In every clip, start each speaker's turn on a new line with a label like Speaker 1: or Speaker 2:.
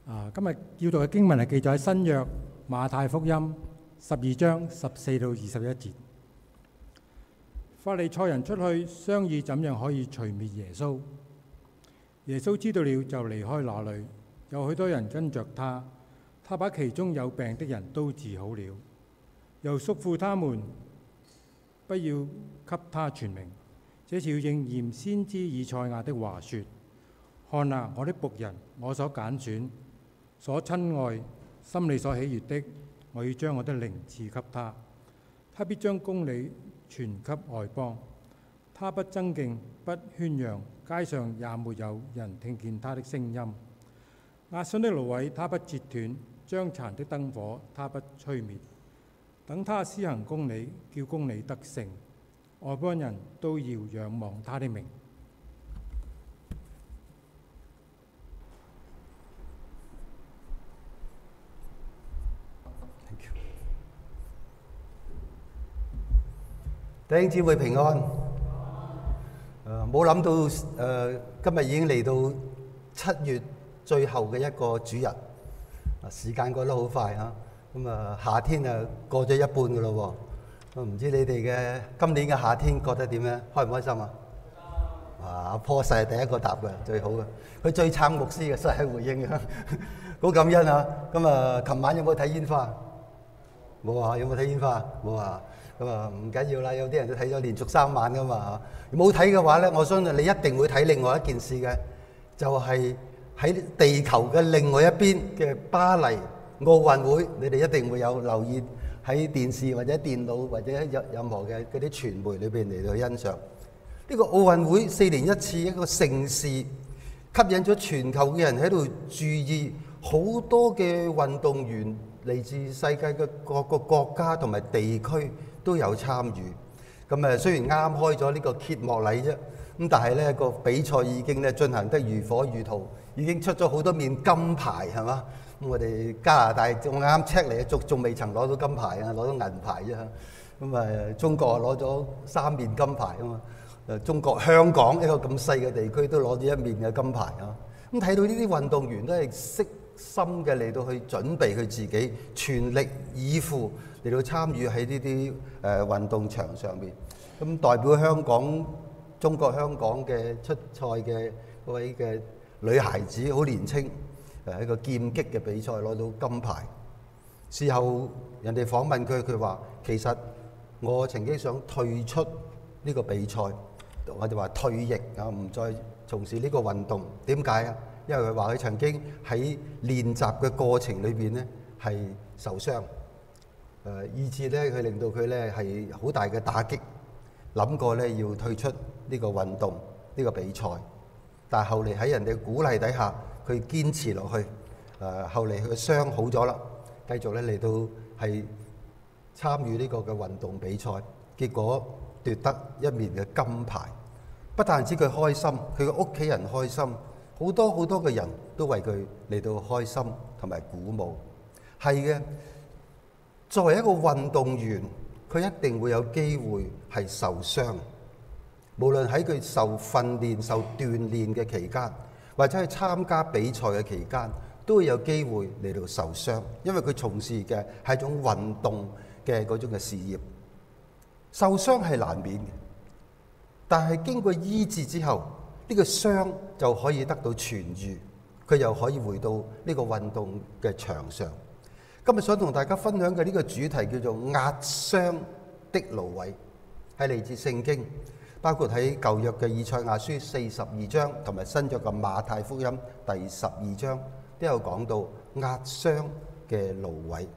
Speaker 1: 今日要讀嘅經文係記載喺新約馬太福音12章14到21節。法利賽人出去商議怎樣可以除滅耶穌。耶穌知道了，就離開那裏，有許多人跟着他。他把其中有病的人都治好了，又囑咐他們不要給他傳名，這是要應驗先知以賽亞的話說：看啊，我的僕人，我所揀選、所親愛、心裡所喜悅的，我要將我的靈賜給他。他必將公理傳給外邦。他不爭競，不喧嚷，街上也沒有人聽見他的聲音。壓傷的蘆葦他不折斷，將殘的燈火他不吹滅。等他施行公理，叫公理得勝，外邦人都要仰望他的名。
Speaker 2: 弟兄姊妹平安。冇諗到今日已經嚟到7月最後嘅一個主日，時間過得好快啊！咁夏天過咗一半噶咯喎，唔知你哋嘅今年嘅夏天覺得點咧？開唔開心啊？阿坡實係第一個答嘅，最好嘅，佢最撐牧師嘅，實係回應嘅，好感恩啊！咁琴晚有冇睇煙花？冇啊！有冇睇煙花？冇啊！咁唔緊要啦，有啲人都睇咗連續3晚噶嘛。冇睇嘅話咧，我相信你一定會睇另外一件事嘅，就係喺地球嘅另外一邊嘅巴黎奧運會，你哋一定會有留意喺電視或者電腦或者任何嘅嗰啲傳媒裏邊嚟到欣賞呢個奧運會4年一次一個盛事，吸引咗全球嘅人喺度注意，好多嘅運動員嚟自世界嘅各個國家同埋地區都有參與。咁雖然啱開咗呢個揭幕禮啫，咁但係咧個比賽已經咧進行得如火如荼，已經出咗好多面金牌，係嘛？咁我哋加拿大仲啱 check 嚟，仲未曾攞到金牌啊，攞到銀牌啫。咁中國攞咗3面金牌啊嘛。中國香港一個咁細嘅地區都攞咗1面嘅金牌啊。咁睇到呢啲運動員都係悉心嘅嚟到去準備佢自己，全力以赴嚟到參與喺呢啲運動場上面。咁代表香港、中國香港嘅出賽嘅嗰位嘅女孩子，好年輕，一個劍擊嘅比賽攞到金牌。事後人哋訪問佢，佢話其實我曾經想退出呢個比賽，我哋話退役啊，唔再從事呢個運動。點解啊？因為佢話佢曾經喺練習嘅過程裏邊咧係受傷，以致咧佢令到佢咧係好大嘅打擊，諗過咧要退出呢個運動呢個比賽。但係後嚟喺人哋鼓勵底下，佢堅持落去。後嚟佢嘅傷好咗啦，繼續咧嚟到係參與呢個嘅運動比賽，結果奪得1面嘅金牌。不但止佢開心，佢嘅屋企人開心。好多好多嘅人都為佢嚟到開心同埋鼓舞。係嘅，作為一個運動員，佢一定會有機會係受傷。無論喺佢受訓練、受鍛鍊嘅期間，或者係參加比賽嘅期間，都會有機會嚟到受傷，因為佢從事嘅係一種運動嘅嗰種嘅事業。受傷係難免嘅，但係經過醫治之後，呢個傷就可以得到痊癒，佢又可以回到呢個運動嘅場上。今日想同大家分享嘅呢個主題叫做壓傷的蘆葦，係嚟自聖經，包括喺舊約嘅以賽亞書42章同埋新約嘅馬太福音第12章都有講到壓傷嘅蘆葦。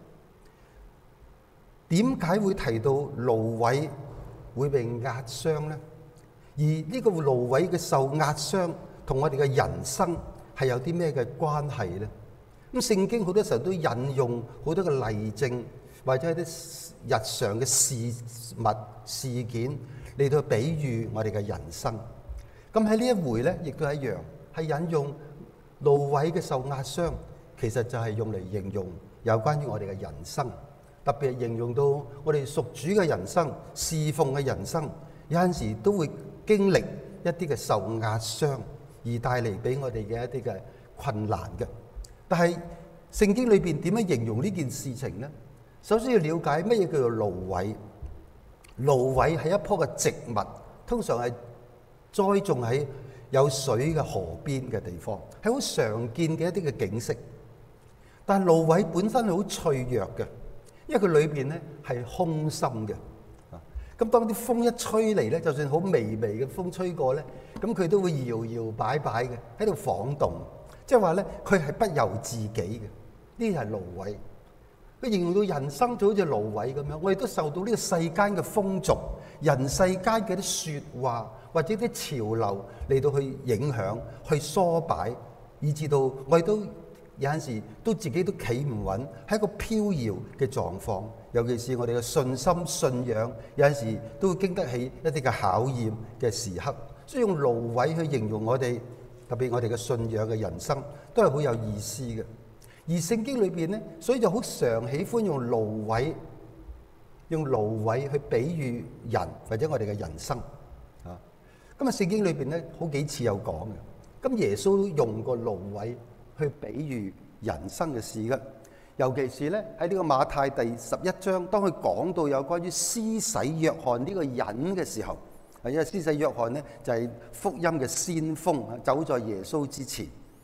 Speaker 2: 點解會提到蘆葦會被壓傷呢？而呢個蘆葦嘅受壓傷同我哋嘅人生係有啲咩嘅關係呢？咁聖經好多時候都引用好多嘅例證，或者係啲日常嘅事物事件嚟到比喻我哋嘅人生。咁喺呢一回呢，亦都係一樣，係引用蘆葦嘅受壓傷，其實就係用嚟形容有關於我哋嘅人生，特別係形容到我哋屬主嘅人生、侍奉嘅人生，有陣時都會經歷一啲嘅受壓傷，而帶嚟俾我哋嘅一啲嘅困難嘅。 但係聖經裏邊點樣形容呢件事情呢？首先要了解乜嘢叫做蘆葦。蘆葦係一棵嘅植物，通常係栽種喺有水嘅河邊嘅地方，係好常見嘅一啲嘅景色。但係蘆葦本身係好脆弱嘅，因為佢裏邊咧係空心嘅。咁當啲風一吹嚟咧，就算好微微嘅風吹過咧，咁佢都會搖搖擺擺嘅喺度晃動，即係話咧佢係不由自己嘅。呢係蘆葦。佢形容到人生就好似蘆葦咁樣，我哋都受到呢個世間嘅風俗、人世間嘅啲説話或者啲潮流嚟到去影響、去唆擺，以至到我哋都有陣時都自己都企唔穩，係一個飄搖嘅狀況。尤其是我哋嘅信心、信仰，有陣時都會經得起一啲嘅考驗嘅時刻。所以用蘆葦去形容我哋，特別我哋嘅信仰嘅人生，都係好有意思嘅。而聖經裏邊咧，所以就好常喜歡用蘆葦去比喻人或者我哋嘅人生啊。咁啊，聖經裏邊咧好幾次有講嘅。咁耶穌都用過蘆葦去比喻人生嘅事嘅。尤其是咧喺呢個馬太第11章，當佢講到有關於施洗約翰呢個人嘅時候，因為施洗約翰咧就係福音嘅先鋒，走在耶穌之前。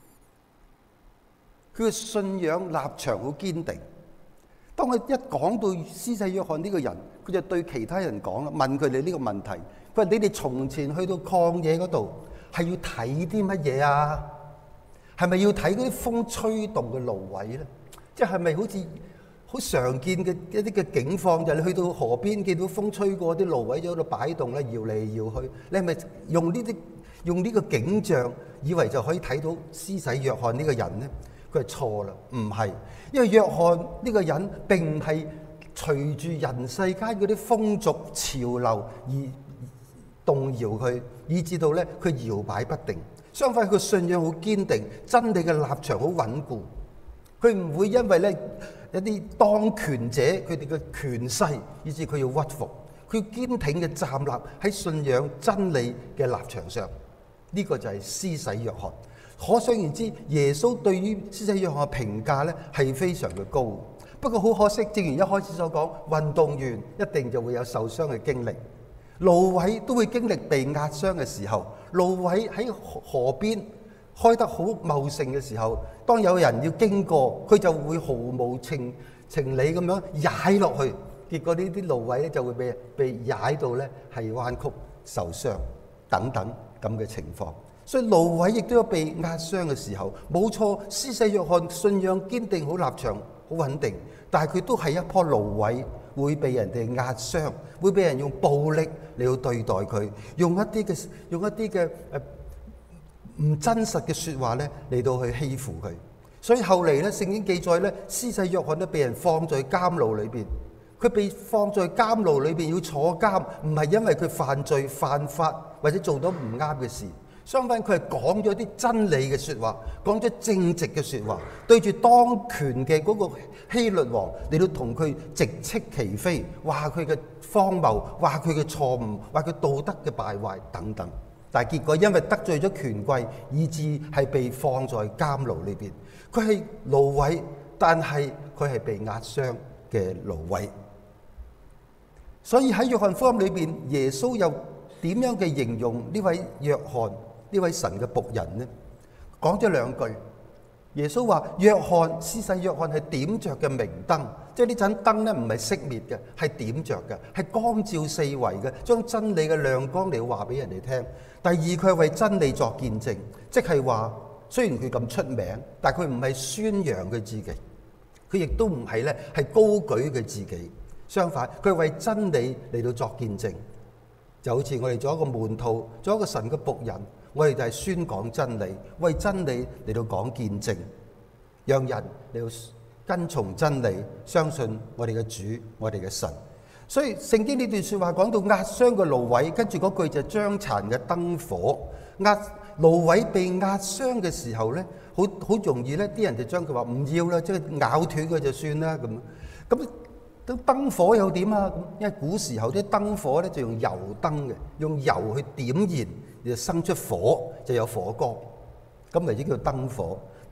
Speaker 2: 佢嘅信仰立場好堅定。當佢一講到施洗約翰呢個人，佢就對其他人講啦，問佢哋呢個問題。佢話：你哋從前去到曠野嗰度，係要睇啲乜嘢啊？係咪要睇嗰啲風吹動嘅蘆葦咧？即係咪好似好常見嘅一啲嘅景況，就係你去到河邊見到風吹過，啲蘆葦就喺度擺動咧，搖嚟搖去。你係咪用呢個景象，以為就可以睇到施洗約翰呢個人咧？佢係錯啦，唔係，因為約翰呢個人並唔係隨住人世間嗰啲風俗潮流而動搖佢，以至到咧佢搖擺不定。相反，佢信仰好堅定，真理嘅立場好穩固。佢唔會因為咧一啲當權者佢哋嘅權勢，以至佢要屈服。佢堅挺嘅站立喺信仰真理嘅立場上，呢個就係施洗約翰。可想而知，耶穌對於施洗約翰嘅評價咧係非常嘅高。不過好可惜，正如一開始所講，運動員一定就會有受傷嘅經歷，蘆葦都會經歷被壓傷嘅時候。蘆葦喺河邊開得好茂盛嘅時候，當有人要經過，佢就會毫無情理咁樣踩落去，結果呢啲蘆葦咧就會被踩到咧係彎曲受傷等等咁嘅情況。所以蘆葦亦都有被壓傷嘅時候，冇錯。施洗約翰信仰堅定，好立場，好穩定，但係佢都係一棵蘆葦，會被人哋壓傷，會被人用暴力嚟到對待佢，用一啲嘅唔真實嘅説話咧嚟到去欺負佢。所以後嚟咧，聖經記載咧，施洗約翰都被人放在監牢裏邊。佢被放在監牢裏邊要坐監，唔係因為佢犯罪犯法或者做到唔啱嘅事。相反，佢係講咗啲真理嘅説話，講咗正直嘅説話，對住當權嘅嗰個希律王嚟到同佢直斥其非，話佢嘅荒謬，話佢嘅錯誤，話佢道德嘅敗壞等等。但係結果因為得罪咗權貴，以致係被放在監牢裏邊。佢係蘆葦，但係佢係被壓傷嘅蘆葦。所以喺約翰福音裏邊，耶穌又點樣嘅形容呢位約翰？呢位神嘅僕人呢，講咗兩句。耶穌話：約翰，施洗約翰係點着嘅明燈，即係呢盞燈咧唔係熄滅嘅，係點着嘅，係光照四圍嘅，將真理嘅亮光嚟話俾人哋聽。第二，佢係為真理作見證，即係話雖然佢咁出名，但係佢唔係宣揚佢自己，佢亦都唔係咧係高舉佢自己。相反，佢係為真理嚟到作見證。就好似我哋做一個門徒，做一個神嘅僕人，我哋就係宣講真理，為真理嚟到講見證，讓人嚟到跟從真理，相信我哋嘅主，我哋嘅神。所以聖經呢段說話講到壓傷嘅蘆葦，跟住嗰句就將殘嘅燈火。蘆葦被壓傷嘅時候咧，好容易咧，啲人就將佢話唔要啦，即係咬斷佢就算啦咁。咁燈火又點啊？因為古時候啲燈火咧就用油燈嘅，用油去點燃，就生出火，就有火光，咁咪即叫燈火。但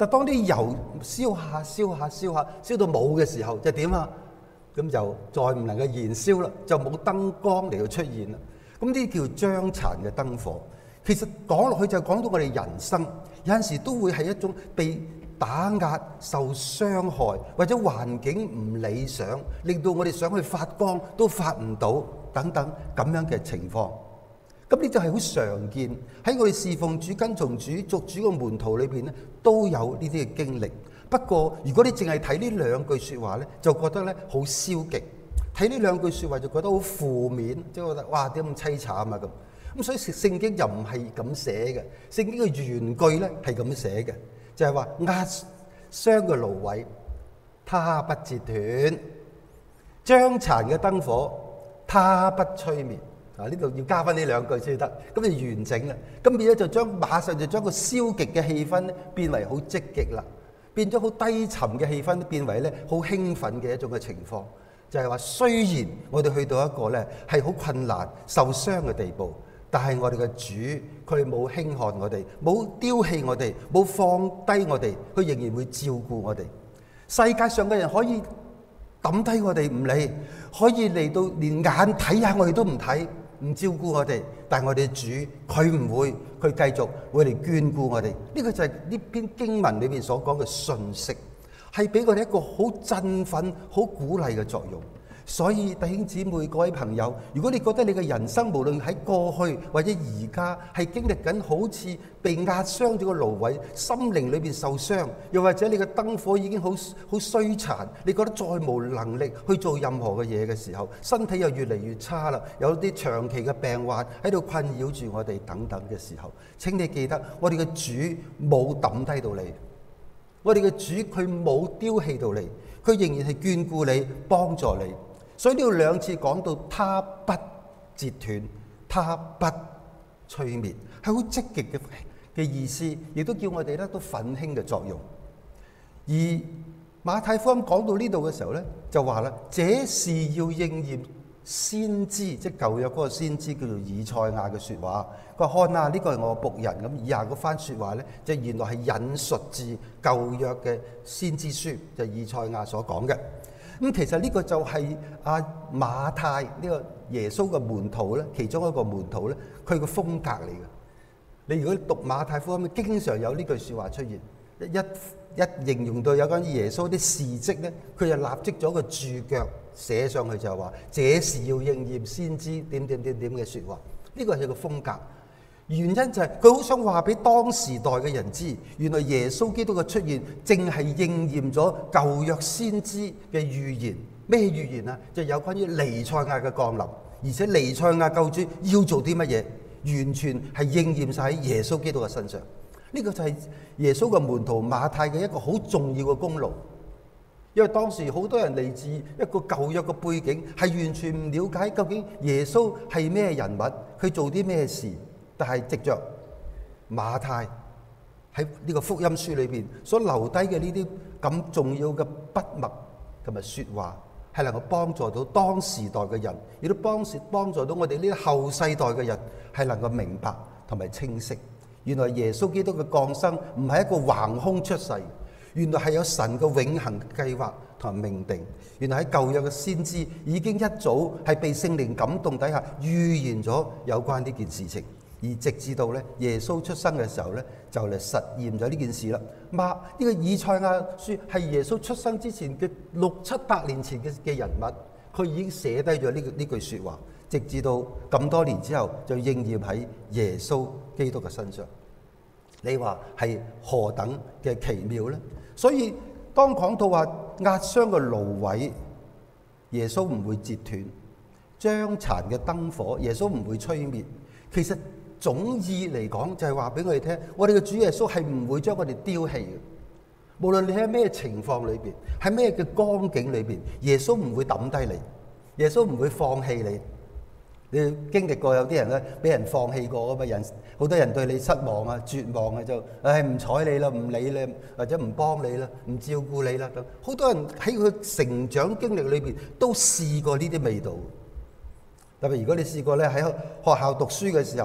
Speaker 2: 但當啲油燒下燒下燒下燒到冇嘅時候，就點啊？咁就再唔能夠燃燒啦，就冇燈光嚟到出現啦。咁呢啲叫將殘嘅燈火。其實講落去就講到我哋人生有陣時都會係一種被打壓、受傷害，或者環境唔理想，令到我哋想去發光都發唔到等等咁樣嘅情況。咁呢就係好常見喺我哋侍奉主、跟從主、作主嘅門徒裏邊咧，都有呢啲嘅經歷。不過如果你淨係睇呢兩句説話咧，就覺得咧好消極；睇呢兩句説話就覺得好負面，即係覺得哇點咁凄慘啊咁。咁所以聖經又唔係咁寫嘅，聖經嘅原句咧係咁寫嘅，就係話壓傷嘅蘆葦，它不折斷；將殘嘅燈火，它不吹滅。啊！呢度要加翻呢兩句先得，咁就完整啦。咁變咗就馬上就將個消極嘅氣氛咧變為好積極啦，變咗好低沉嘅氣氛變為咧好興奮嘅一種嘅情況。就係話，雖然我哋去到一個咧係好困難、受傷嘅地步，但係我哋嘅主佢冇輕看我哋，冇丟棄我哋，冇放低我哋，佢仍然會照顧我哋。世界上嘅人可以抌低我哋唔理，可以嚟到連眼睇下我哋都唔睇，唔照顧我哋，但係我哋主佢唔會，佢繼續會嚟眷顧我哋。呢個就係呢篇經文裏面所講嘅信息，係俾我哋一個好振奮、好鼓勵嘅作用。所以弟兄姊妹、各位朋友，如果你覺得你嘅人生無論喺過去或者而家係經歷緊好似被壓傷咗個蘆葦，心靈裏邊受傷，又或者你嘅燈火已經好衰殘，你覺得再無能力去做任何嘅嘢嘅時候，身體又越嚟越差啦，有啲長期嘅病患喺度困擾住我哋等等嘅時候，請你記得我哋嘅主冇抌低到你，我哋嘅主佢冇丟棄到你，佢仍然係眷顧你、幫助你。所以呢度兩次講到他不折斷，他不吹滅，係好積極嘅意思，亦都叫我哋咧都奮興嘅作用。而馬太福音講到呢度嘅時候咧，就話啦，這是要應驗先知，即係舊約嗰個先知叫做以賽亞嘅説話。佢話看啊，呢個係我僕人。咁以下嗰番説話咧，就原來係引述自舊約嘅先知書，就係以賽亞所講嘅。咁其實呢個就係馬太呢個耶穌嘅門徒咧，其中一個門徒咧，佢個風格嚟嘅。你如果讀馬太福音，經常有呢句説話出現，一形容到有關耶穌啲事蹟咧，佢就立即咗個註腳寫上去，就係話這是要應驗先知點點點點嘅説話。呢個係個風格。原因就係佢好想話俾當時代嘅人知，原來耶穌基督嘅出現正係應驗咗舊約先知嘅預言。咩預言啊？就有關於彌賽亞嘅降臨，而且彌賽亞救主要做啲乜嘢，完全係應驗晒喺耶穌基督嘅身上。呢個就係耶穌嘅門徒馬太嘅一個好重要嘅功勞。因為當時好多人嚟自一個舊約嘅背景，係完全唔了解究竟耶穌係咩人物，佢做啲咩事。但係藉着馬太喺呢個福音書裏邊所留低嘅呢啲咁重要嘅筆墨同埋説話，係能夠幫助到當時代嘅人，亦都幫助到我哋呢啲後世代嘅人，係能夠明白同埋清晰。原來耶穌基督嘅降生唔係一個橫空出世，原來係有神嘅永恆計劃同埋命定。原來喺舊約嘅先知已經一早係被聖靈感動底下預言咗有關呢件事情。而直至到咧耶穌出生嘅時候咧，就嚟實驗咗呢件事啦。呢個以賽亞書係耶穌出生之前嘅600-700年前嘅人物，佢已經寫低咗呢句説話，直至到咁多年之後就應驗喺耶穌基督嘅身上。你話係何等嘅奇妙呢？所以當講到話壓傷嘅蘆葦，耶穌唔會折斷；將殘嘅燈火，耶穌唔會吹滅。其實總意嚟講就係話俾我哋聽，我哋嘅主耶穌係唔會將我哋丟棄嘅。無論你喺咩情況裏邊，喺咩嘅光景裏邊，耶穌唔會抌低你，耶穌唔會放棄你。你經歷過有啲人咧，俾人放棄過咁嘅人，好多人對你失望啊、絕望啊，就唔睬你啦、唔理你，或者唔幫你啦、唔照顧你啦等。好多人喺佢成長經歷裏邊都試過呢啲味道。特別如果你試過咧喺學校讀書嘅時候，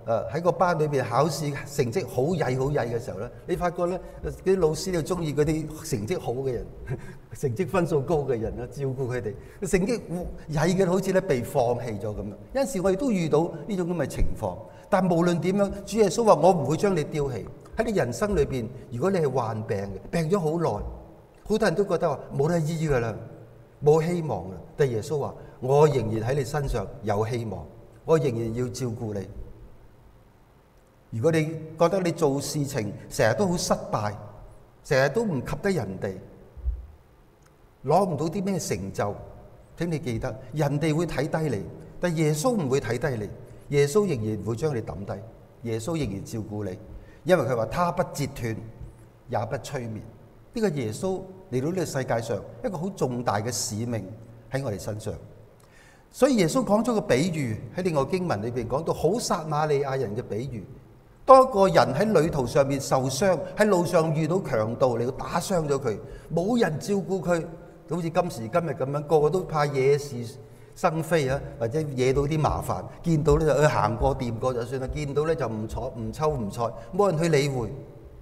Speaker 2: 喺個班裏邊考試成績好曳嘅時候咧，你發覺咧啲老師就中意嗰啲成績好嘅人，成績分數高嘅人啦，照顧佢哋。成績曳嘅好似咧被放棄咗咁樣。有陣時我哋都遇到呢種咁嘅情況，但無論點樣，主耶穌話：我唔會將你丟棄。喺你人生裏邊，如果你係患病嘅，病咗好耐，好多人都覺得話冇得醫㗎啦，冇希望㗎。但耶穌話：我仍然喺你身上有希望，我仍然要照顧你。如果你覺得你做事情成日都好失敗，成日都唔及得人哋，攞唔到啲咩成就，請你記得，人哋會睇低你，但耶穌唔會睇低你。耶穌仍然會將你抌低，耶穌仍然照顧你，因為佢話他不折斷，也不吹滅。呢個耶穌嚟到呢個世界上，一個好重大嘅使命喺我哋身上。所以耶穌講咗個比喻，喺另外經文裏邊講到好撒瑪利亞人嘅比喻。當一個人喺旅途上面受傷，喺路上遇到強盜嚟到打傷咗佢，冇人照顧佢，好似今時今日咁樣，個個都怕惹是生非啊，或者惹到啲麻煩。見到咧就行過掂過就算啦，見到咧就唔睬唔抽唔睬，冇人去理會。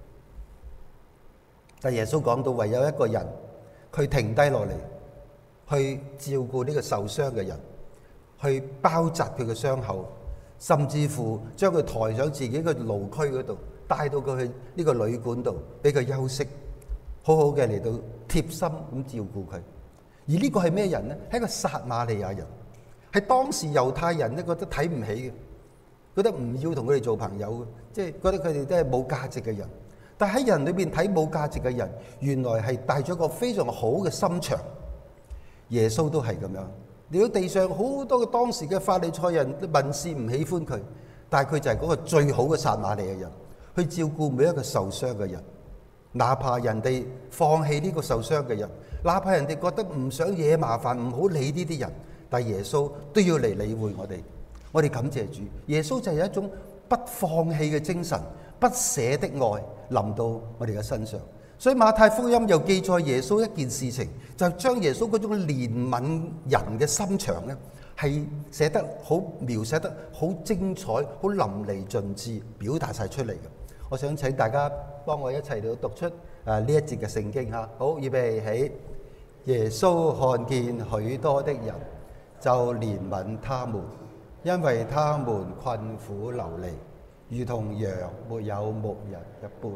Speaker 2: 但耶穌講到，唯有一個人，佢停低落嚟，去照顧呢個受傷嘅人，去包紮佢嘅傷口。甚至乎將佢抬上自己嘅驢駒嗰度，帶到佢去呢個旅館度，俾佢休息，好好嘅嚟到貼心咁照顧佢。而呢個係咩人呢？係一個撒瑪利亞人，係當時猶太人咧覺得睇唔起嘅，覺得唔要同佢哋做朋友嘅，即係覺得佢哋都係冇價值嘅人。但喺人裏邊睇冇價值嘅人，原來係帶咗一個非常好嘅心腸。耶穌都係咁樣。嚟到地上好多嘅當時嘅法利賽人文士唔喜歡佢，但係佢就係嗰個最好嘅撒瑪利亞人，去照顧每一個受傷嘅人，哪怕人哋放棄呢個受傷嘅人，哪怕人哋覺得唔想惹麻煩，唔好理呢啲人，但係耶穌都要嚟理會我哋。我哋感謝主，耶穌就係一種不放棄嘅精神，不捨的愛臨到我哋嘅身上。所以馬太福音又記載耶穌一件事情，就將耶穌嗰種憐憫人嘅心腸咧，係寫得好，描寫得好精彩，好淋漓盡致，表達晒出嚟嘅。我想請大家幫我一齊嚟讀出呢一節嘅聖經嚇。好，預備起。耶穌看見許多的人，就憐憫他們，因為他們困苦流離，如同羊沒有牧人一般。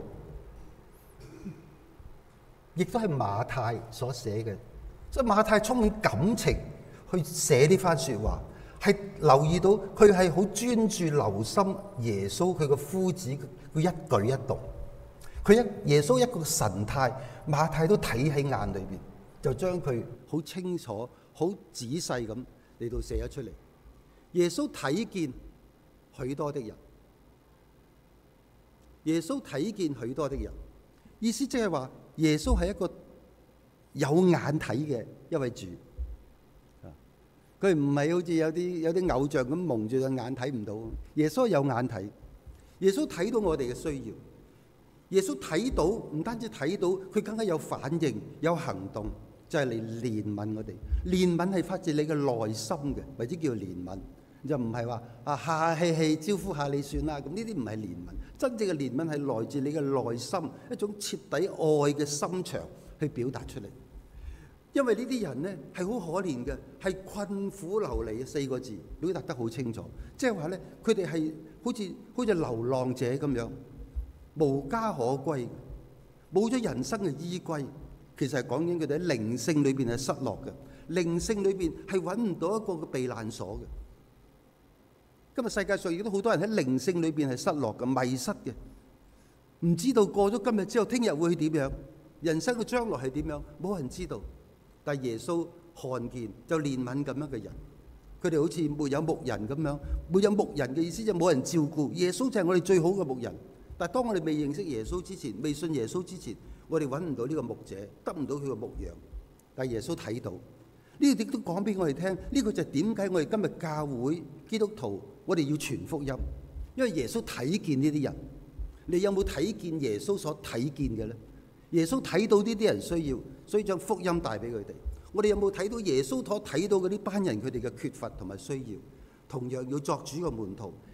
Speaker 2: 亦都係馬太所寫嘅，所以馬太充滿感情去寫呢番説話，係留意到佢係好專注留心耶穌佢個夫子佢一舉一動，耶穌一個神態，馬太都睇喺眼裏邊，就將佢好清楚、好仔細咁嚟到寫咗出嚟。耶穌睇見許多的人，耶穌睇見許多的人，意思即係話，耶穌係一個有眼睇嘅一位主，佢唔係好似有啲偶像咁蒙住對眼睇唔到。耶穌有眼睇，耶穌睇到我哋嘅需要，耶穌睇到唔單止睇到，佢更加有反應、有行動，就係嚟憐憫我哋。憐憫係發自你嘅內心嘅，或者叫憐憫，就唔係話客客氣氣招呼下你算啦。咁呢啲唔係憐憫。真正嘅憐憫係來自你嘅內心，一種徹底愛嘅心腸去表達出嚟。因為呢啲人呢係好可憐嘅，係困苦流離嘅4個字表達得好清楚。即係話呢，佢哋係好似流浪者咁樣，無家可歸，冇咗人生嘅依歸。其實係講緊佢哋喺靈性裏邊係失落嘅，靈性裏邊係揾唔到一個嘅避難所嘅。今日世界上亦都好多人喺靈性裏邊係失落嘅、迷失嘅，唔知道過咗今日之後，聽日會點樣，人生嘅將來係點樣，冇人知道。但係耶穌看見就憐憫咁樣嘅人，佢哋好似沒有牧人咁樣，沒有牧人嘅意思就冇人照顧。耶穌就係我哋最好嘅牧人。但係當我哋未認識耶穌之前，未信耶穌之前，我哋揾唔到呢個牧者，得唔到佢嘅牧羊。但係耶穌睇到呢個，亦都講俾我哋聽。呢個就係點解我哋今日教會基督徒，我哋要傳福音，因為耶穌睇見呢啲人。你有冇睇見耶穌所睇見嘅呢？耶穌睇到呢啲人需要，所以將福音帶俾佢哋。我哋有冇睇到耶穌所睇到嘅呢班人佢哋嘅缺乏同埋需要？同樣要作主嘅門徒，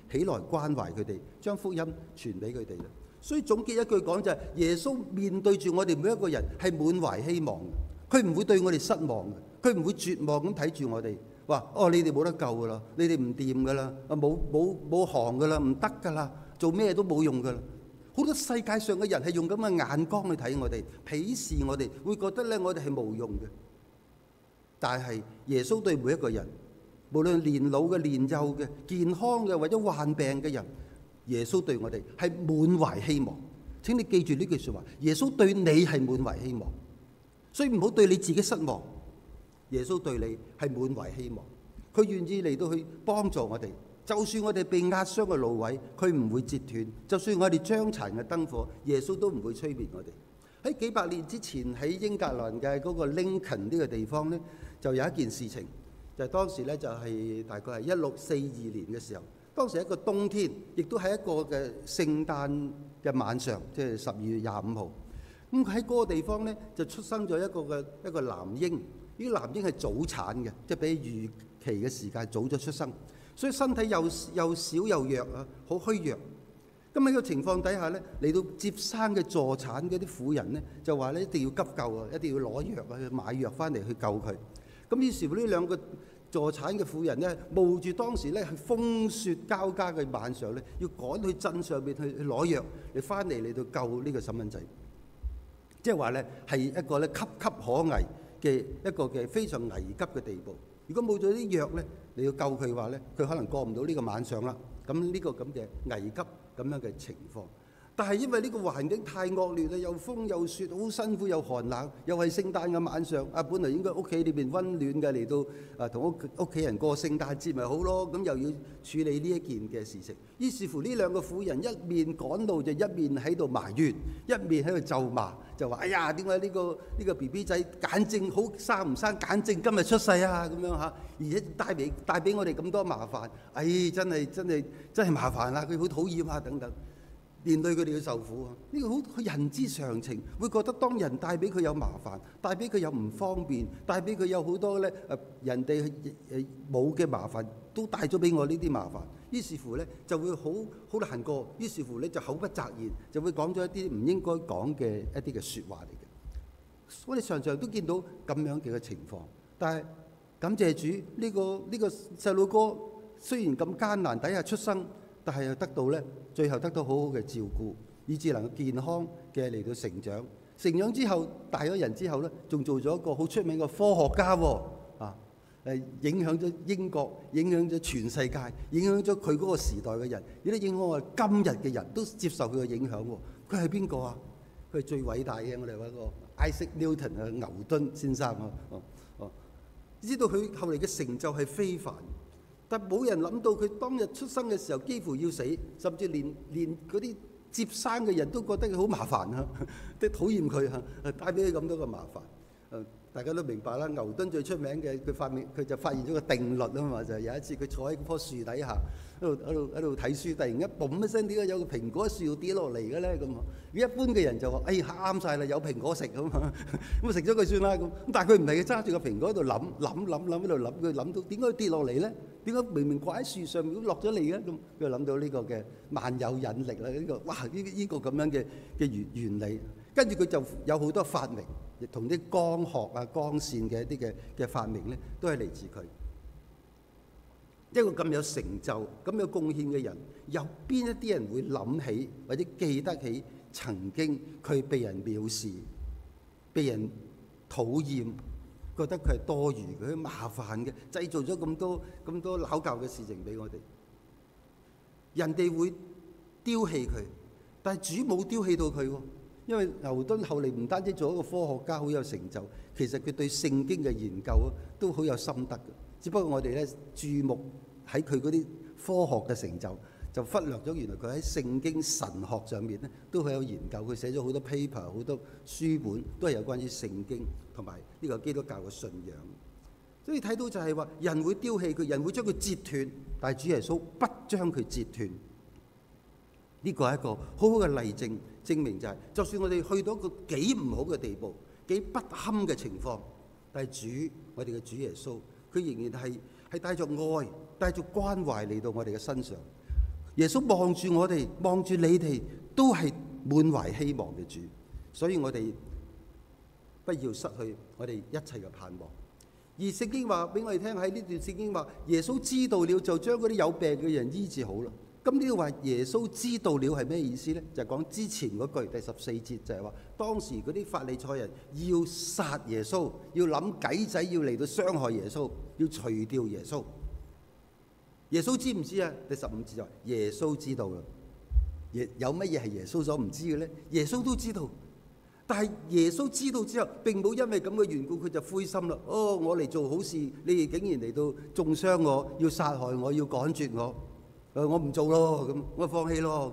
Speaker 3: 起來關懷佢哋，將福音傳俾佢哋啦。所以總結一句講就係，耶穌面對住我哋每一個人係滿懷希望嘅，佢唔會對我哋失望嘅，佢唔會絕望咁睇住我哋，話哦你哋冇得救噶啦，你哋唔掂噶啦，冇行噶啦，唔得噶啦，做咩都冇用噶啦。好多世界上嘅人係用咁嘅眼光去睇我哋，鄙視我哋，會覺得咧我哋係無用嘅。但係耶穌對每一個人，無論年老嘅、年幼嘅、健康嘅或者患病嘅人，耶穌對我哋係滿懷希望。請你記住呢句説話，耶穌對你係滿懷希望，所以唔好對你自己失望。耶穌對你係滿懷希望，佢願意嚟到去幫助我哋。就算我哋被壓傷嘅蘆葦，佢唔會折斷；就算我哋將殘嘅燈火，耶穌都唔會吹滅我哋。喺幾百年之前，喺英格蘭嘅嗰個 Lincoln 呢個地方呢，就有一件事情，就係當時呢，就係大概係1642年嘅時候，當時係一個冬天，亦都係一個嘅聖誕嘅晚上，即係12月25號。咁喺嗰個地方呢，就出生咗一個男嬰。呢個男嬰係早產嘅，即係比預期嘅時間早咗出生，所以身體又小又弱啊，好虛弱。咁喺個情況底下咧，嚟到接生嘅助產嗰啲婦人咧，就話咧一定要急救啊，一定要攞藥啊，去買藥翻嚟去救佢。咁於是乎呢兩個助產嘅婦人咧，冒住當時咧係風雪交加嘅晚上咧，要趕去鎮上邊去攞藥嚟翻嚟到救呢個細蚊仔。即係話咧係一個咧岌岌可危嘅一個嘅非常危急嘅地步。如果冇咗啲藥咧，你要救佢嘅話咧，佢可能過唔到呢個晚上啦。咁呢個咁嘅危急咁樣嘅情況，但係因為呢個環境太惡劣啦，又風又雪，好辛苦又寒冷，又係聖誕嘅晚上。啊，本來應該屋企裏邊溫暖嘅，嚟到同屋企人過聖誕節咪好咯。咁又要處理呢一件嘅事情，於是乎呢兩個婦人一面趕路就一面喺度埋怨，一面喺度咒罵，就話：哎呀，點解呢個 BB 仔簡正好生唔生簡正今日出世啊？咁樣嚇，而且帶俾我哋咁多麻煩，哎，真係麻煩啦！佢好討厭啊，等等。面對佢哋嘅受苦啊，呢個好人之常情，會覺得當人帶俾佢有麻煩，帶俾佢有唔方便，帶俾佢有好多咧人哋冇嘅麻煩，都帶咗俾我呢啲麻煩。於是乎咧就會好難過，於是乎咧就口不擇言，就會講咗一啲唔應該講嘅一啲嘅説話嚟嘅。我哋常常都見到咁樣嘅情況，但係感謝主，呢個細路哥雖然咁艱難底下出生，但係又得到咧，最後得到好好嘅照顧，以致能夠健康嘅嚟到成長。成長之後，大咗人之後咧，仲做咗一個好出名嘅科學家喎，影響咗英國，影響咗全世界，影響咗佢嗰個時代嘅人，亦都影響我哋今日嘅人都接受佢嘅影響喎。佢係邊個啊？佢係最偉大嘅，我哋話一個 Isaac Newton 啊，牛頓先生啊，知道佢後嚟嘅成就係非凡。但冇人諗到佢當日出生嘅時候幾乎要死，甚至連嗰啲接生嘅人都覺得佢好麻煩啊，都討厭佢啊，帶俾佢咁多嘅麻煩。大家都明白啦。牛頓最出名嘅佢就發現咗個定律啊嘛，就係有一次佢坐喺棵樹底下喺度睇書，突然間嘣一聲，點解有個蘋果樹要跌落嚟嘅咧？咁一般嘅人就話：哎，啱晒啦，有蘋果食咁啊，咁食咗佢算啦咁。但係佢唔係，佢揸住個蘋果喺度諗喺度諗，佢諗到點解跌落嚟咧？點解明明掛喺樹上面都落咗嚟嘅？咁佢諗到呢個嘅萬有引力啦，呢個哇呢個咁樣嘅原理。跟住佢就有好多發明，亦同啲光學啊、光線嘅一啲嘅發明咧，都係嚟自佢。一個咁有成就、咁有貢獻嘅人，有邊一啲人會諗起或者記得起曾經佢被人藐視、被人討厭，覺得佢係多餘、佢麻煩嘅，製造咗咁多拗教嘅事情俾我哋？人哋會丟棄佢，但係主冇丟棄到佢喎。因為牛頓後嚟唔單止做一個科學家好有成就，其實佢對聖經嘅研究都好有心得嘅。只不過我哋咧注目喺佢嗰啲科學嘅成就，就忽略咗原來佢喺聖經神學上面咧都好有研究。佢寫咗好多 paper， 好多書本都係有關於聖經同埋呢個基督教嘅信仰。所以睇到就係話人會丟棄佢，人會將佢截斷，但係主耶穌不將佢截斷。呢個係一個好好嘅例證，證明就係，就算我哋去到一個幾唔好嘅地步，幾不堪嘅情況，但係我哋嘅主耶穌，佢仍然係帶著愛、帶著關懷嚟到我哋嘅身上。 耶穌望住我哋，望住你哋，都係滿懷希望嘅主。所以我哋不要失去我哋一切嘅盼望。而聖經話俾我哋聽，喺呢段聖經話，耶穌知道了就將嗰啲有病嘅人醫治好啦。咁呢個話耶穌知道了係咩意思呢？就係講之前嗰句第14節，就係話當時嗰啲法利賽人要殺耶穌，要諗計仔要嚟到傷害耶穌，要除掉耶穌。耶穌知唔知啊？第15節就話耶穌知道啦。有乜嘢係耶穌所唔知嘅呢？耶穌都知道。但係耶穌知道之後，並冇因為咁嘅緣故，佢就灰心啦。哦，我嚟做好事，你哋竟然嚟到中傷我，要殺害我，要趕絕我，我唔做咯，咁我放棄咯。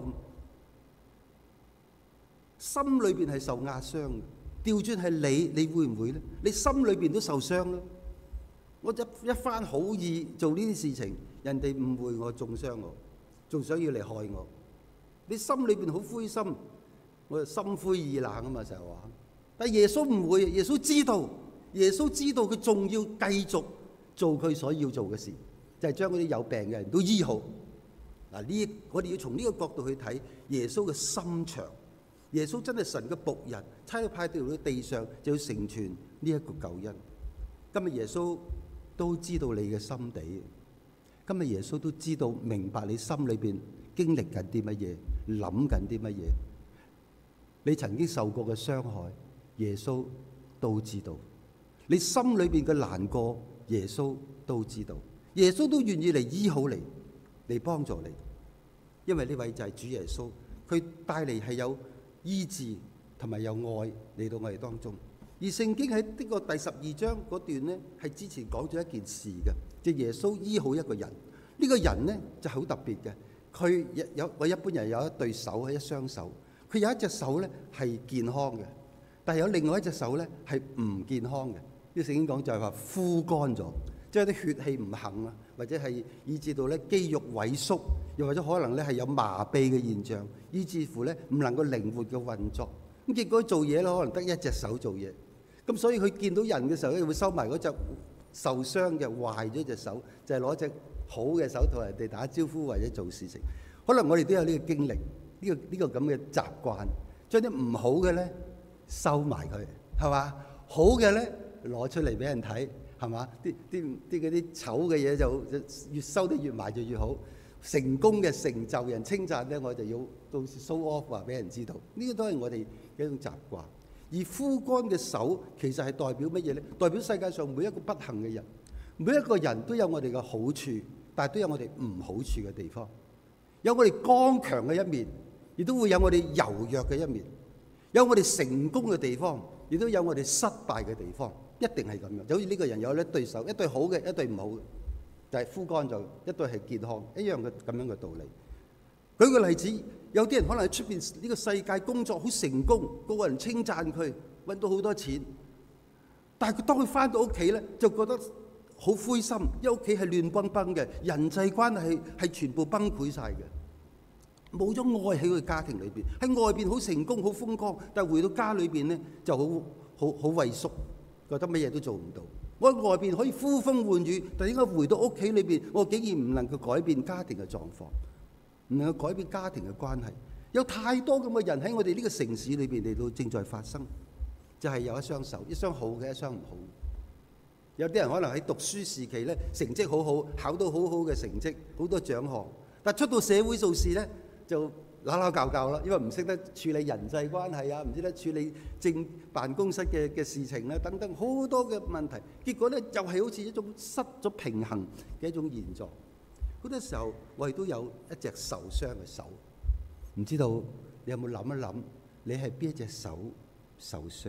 Speaker 3: 咁心裏邊係受壓傷嘅。調轉係你會唔會呢？你心裏邊都受傷啦。我一番好意做呢啲事情，人哋誤會我，中傷我，仲想要嚟害我。你心裏邊好灰心。我就心灰意冷啊嘛，成日話。但係耶穌唔會，耶穌知道，耶穌知道佢仲要繼續做佢所要做嘅事，就係將嗰啲有病嘅人都醫好。嗱，我哋要從呢個角度去睇耶穌嘅心腸。耶穌真係神嘅僕人，差佢派到地上就要成全呢一個救恩。今日耶穌都知道你嘅心底，今日耶穌都知道明白你心裏邊經歷緊啲乜嘢，諗緊啲乜嘢。你曾經受過嘅傷害，耶穌都知道；你心裏邊嘅難過，耶穌都知道。耶穌都願意嚟醫好你，嚟幫助你，因為呢位就係主耶穌，佢帶嚟係有醫治同埋有愛嚟到我哋當中。而聖經喺呢個第12章嗰段呢，係之前講咗一件事嘅，就耶穌醫好一個人。呢個人呢就好特別嘅，佢我一般人有一對手係一雙手。佢有一隻手咧係健康嘅，但係有另外一隻手咧係唔健康嘅。呢聖經講就係話枯乾咗，即係啲血氣唔行啊，或者係以致到咧肌肉萎縮，又或者可能咧係有麻痹嘅現象，以致乎咧唔能夠靈活嘅運作。咁結果做嘢咧可能得一隻手做嘢，咁所以佢見到人嘅時候咧會收埋嗰隻受傷嘅壞咗隻手，就係攞隻好嘅手同人哋打招呼或者做事情。可能我哋都有呢個經歷。呢個咁嘅習慣，將啲唔好嘅咧收埋佢，係嘛？好嘅咧攞出嚟俾人睇，係嘛？啲嗰啲醜嘅嘢就越收得越埋就越好。成功嘅成就人稱讚咧，我就要到時 show off 話俾人知道。呢個都係我哋嘅一種習慣。而枯乾嘅手其實係代表乜嘢咧？代表世界上每一個不幸嘅人，每一個人都有我哋嘅好處，但係都有我哋唔好處嘅地方，有我哋剛強嘅一面。亦都會有我哋柔弱嘅一面，有我哋成功嘅地方，亦都有我哋失敗嘅地方，一定係咁樣。就好似呢個人有一對手，一對好嘅，一對唔好嘅，就係枯乾咗；一對係健康，一樣嘅咁樣嘅道理。舉個例子，有啲人可能喺出邊呢個世界工作好成功，個個人稱讚佢，揾到好多錢，但係佢當佢翻到屋企咧，就覺得好灰心，因為屋企係亂崩崩嘅，人際關係係全部崩潰晒嘅。冇咗愛喺佢家庭裏邊，喺外邊好成功好風光，但係回到家裏邊咧就好畏縮，覺得乜嘢都做唔到。我喺外邊可以呼風喚雨，但係點解回到屋企裏邊，我竟然唔能夠改變家庭嘅狀況，唔能夠改變家庭嘅關係？有太多咁嘅人喺我哋呢個城市裏邊嚟到正在發生，就係有一雙手，一雙好嘅，一雙唔好。有啲人可能喺讀書時期咧成績好好，考到好好嘅成績，好多獎項，但出到社會做事咧，就鬧鬧教教啦，因為唔識得處理人際關係啊，唔識得處理辦公室嘅事情啦，等等好多嘅問題，結果咧又係好似一種失咗平衡嘅一種現狀。好多時候我哋都有一隻受傷嘅手，唔知道你有冇諗一諗，你係邊一隻手受傷？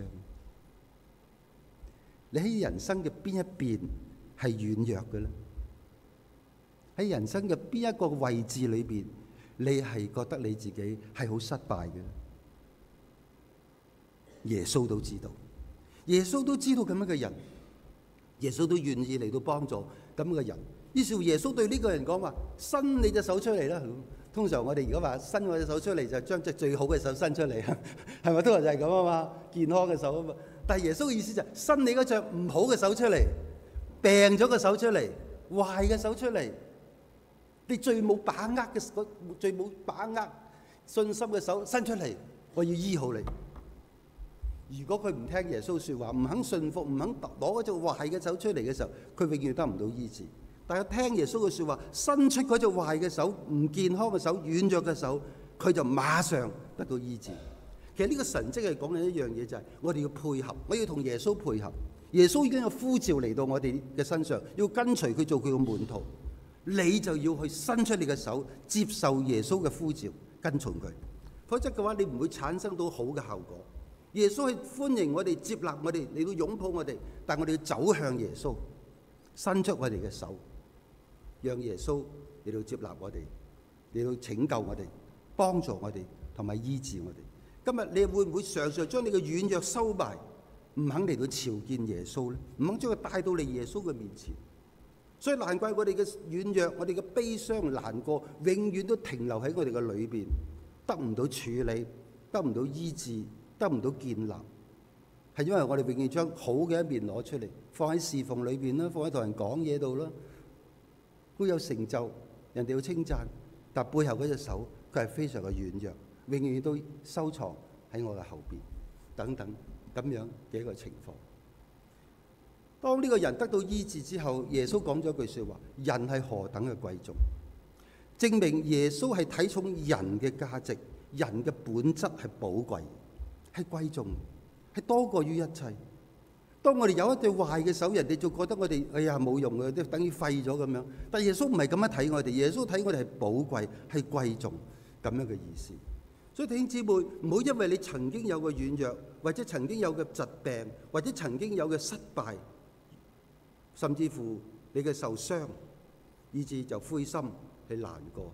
Speaker 3: 你喺人生嘅邊一邊係軟弱嘅咧？喺人生嘅邊一個位置裏邊，你係覺得你自己係好失敗嘅？耶穌都知道，耶穌都知道咁樣嘅人，耶穌都願意嚟到幫助咁樣嘅人。於是耶穌對呢個人講話：伸你隻手出嚟啦！通常我哋如果話伸我隻手出嚟，就將隻最好嘅手伸出嚟，係咪？通常就係咁啊嘛，健康嘅手啊嘛。但係耶穌嘅意思就係伸你嗰隻唔好嘅手出嚟，病咗嘅手出嚟，壞嘅手出嚟。 你最冇把握嘅、最冇把握信心嘅手伸出嚟，我要醫好你。如果佢唔聽耶穌説話，唔肯信服，唔肯攞嗰隻壞嘅手出嚟嘅時候，佢永遠得唔到醫治。但係聽耶穌嘅説話，伸出嗰隻壞嘅手、唔健康嘅手、軟弱嘅手，佢就馬上得到醫治。其實呢個神蹟係講緊一樣嘢，就係我哋要配合，我要同耶穌配合。耶穌已經有呼召嚟到我哋嘅身上，要跟隨佢做佢嘅門徒，你就要去伸出你嘅手，接受耶穌嘅呼召，跟從佢。否則嘅話，你唔會產生到好嘅效果。耶穌係歡迎我哋、接納我哋，嚟到擁抱我哋，但我哋要走向耶穌，伸出我哋嘅手，讓耶穌嚟到接納我哋，嚟到拯救我哋，幫助我哋同埋醫治我哋。今日你會唔會常常將你嘅軟弱收埋，唔肯嚟到朝見耶穌呢？唔肯將佢帶到嚟耶穌嘅面前。所以難怪我哋嘅軟弱、我哋嘅悲傷、難過，永遠都停留喺我哋嘅裏邊，得唔到處理，得唔到醫治，得唔到建立，係因為我哋永遠將好嘅一面攞出嚟，放喺侍奉裏邊啦，放喺同人講嘢度啦，好有成就，人哋要稱讚，但背後嗰隻手佢係非常嘅軟弱，永遠都收藏喺我嘅後邊，等等咁樣嘅一個情況。當呢個人得到醫治之後，耶穌講咗一句説話：人係何等嘅貴重，證明耶穌係睇重人嘅價值，人嘅本質係寶貴。係貴重，係多過於一切。當我哋有一對壞嘅手，人哋就覺得我哋哎呀冇用嘅，都等於廢咗咁樣。但耶穌唔係咁樣睇我哋，耶穌睇我哋係寶貴、係貴重咁樣嘅意思。所以弟兄姊妹，唔好因為你曾經有個軟弱，或者曾經有嘅疾病，或者曾經有嘅失敗，甚至乎你嘅受傷，以致就灰心去難過。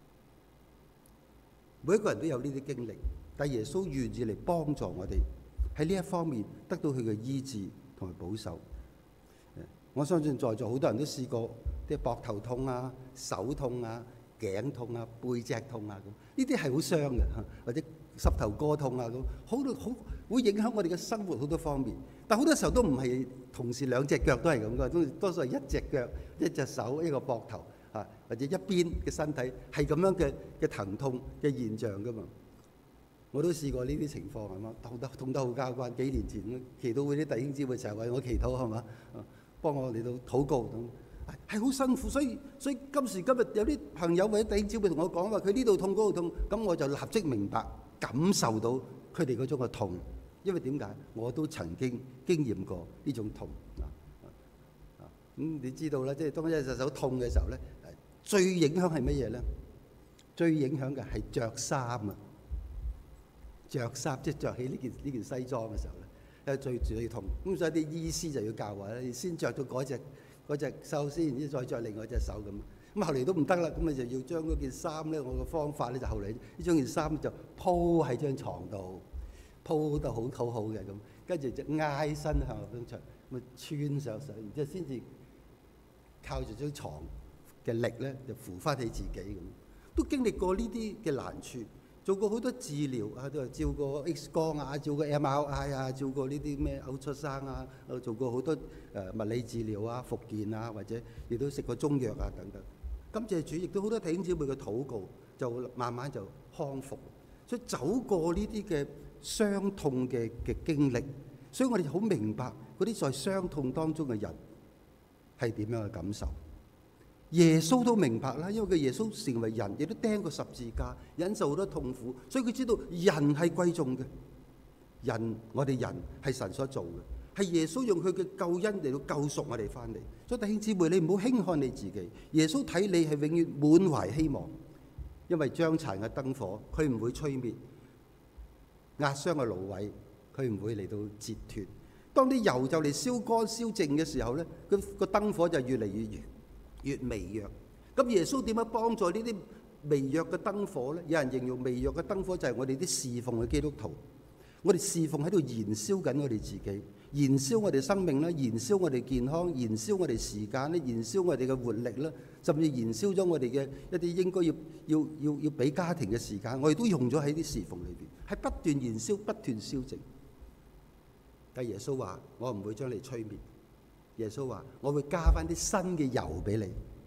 Speaker 3: 每一個人都有呢啲經歷。但耶穌願意嚟幫助我哋喺呢一方面得到佢嘅醫治同埋保守。我相信在座好多人都試過啲膊頭痛啊、手痛啊、頸痛啊、背脊痛啊咁，呢啲係好傷嘅，或者膝頭哥痛啊咁，好會影響我哋嘅生活好多方面。但好多時候都唔係同時兩隻腳都係咁嘅，多數係一隻腳、一隻手、一個膊頭啊，或者一邊嘅身體係咁樣嘅疼痛嘅現象噶嘛。我都試過呢啲情況係嘛，痛得好交關。幾年前祈禱會啲弟兄姊妹成日為我祈禱係嘛，幫我嚟到禱告咁，係好辛苦。所以今時今日有啲朋友或者弟兄姊妹同我講話，佢呢度痛嗰度痛，咁我就立即明白感受到佢哋嗰種嘅痛，因為點解？我都曾經經驗過呢種痛咁你知道啦，即係當一隻手痛嘅時候咧，最影響係乜嘢咧？最影響嘅係着衫啊！着衫即係着起呢件西裝嘅時候咧，最痛。咁所以啲醫師就要教話咧，你先着到嗰隻手先，然之後再着另外一隻手咁。咁後嚟都唔得啦，咁你就要將嗰件衫咧，我嘅方法咧就後嚟呢將件衫就鋪喺張床度，鋪得好好嘅咁，跟住就挨身向落張床，咁穿上，然之後先至靠住張床嘅力咧，就扶翻起自己咁。都經歷過呢啲嘅難處。做過好多治療啊，都係照過 X 光啊，照過 MRI 啊，照過呢啲咩嘔出生啊，做過好多物理治療啊、復健啊，或者亦都食過中藥啊等等。感謝主，亦都好多弟兄姊妹嘅禱告，就慢慢就康復。所以走過呢啲嘅傷痛嘅經歷，所以我哋好明白嗰啲在傷痛當中嘅人係點樣嘅感受。耶穌都明白啦，因為佢耶穌成為人，亦都釘過十字架，忍受好多痛苦，所以佢知道人係貴重嘅。我哋人係神所做嘅，係耶穌用佢嘅救恩嚟到救贖我哋翻嚟。所以弟兄姊妹，你唔好輕看你自己，耶穌睇你係永遠滿懷希望，因為將殘嘅燈火，佢唔會吹滅；壓傷嘅蘆葦，佢唔會嚟到截斷。當啲油就嚟燒乾燒淨嘅時候咧，個燈火就越嚟越微弱。咁耶穌點樣幫助呢啲微弱嘅燈火呢？有人形容微弱嘅燈火就係我哋啲侍奉嘅基督徒，我哋侍奉喺度燃燒緊我哋自己，燃燒我哋生命啦，燃燒我哋健康，燃燒我哋時間咧，燃燒我哋嘅活力啦，甚至燃燒咗我哋嘅一啲應該要俾家庭嘅時間，我哋都用咗喺啲侍奉裏邊，係不斷燃燒，不斷燒淨。但耶穌話：我唔會將你吹滅。耶穌話：我會加翻啲新嘅油俾你，